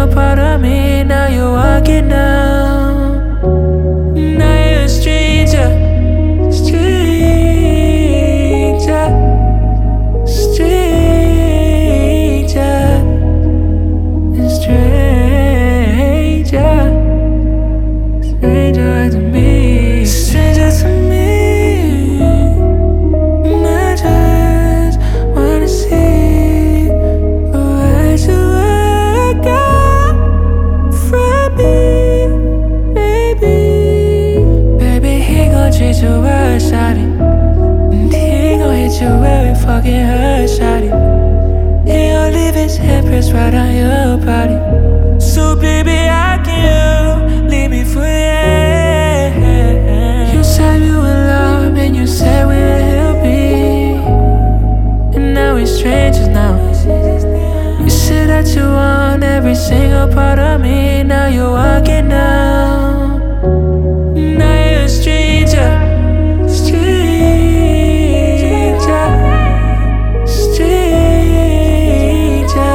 single part of me. Now you're walking out. Now you're a stranger, stranger, stranger, stranger, stranger to me, stranger to me. And I just wanna see what you work out from me, baby. Baby, he gon' treat you well, shawty, and he gon' hit you every fucking hurt, shawty. He gon' leave his handprints right on your body. So baby, how can you leave me for you? You said you in love and you said where he'll be, and now we're strangers now. You said that you want every single part of me. Now you're walking out. Now you're a stranger, stranger, stranger,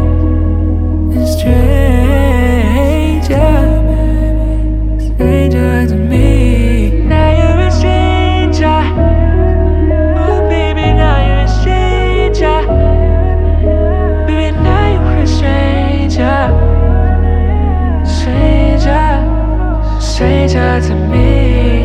stranger, stranger to me. Now you're a stranger. Oh baby, now you're a stranger. Baby, now you're a stranger. Stranger, stranger to me.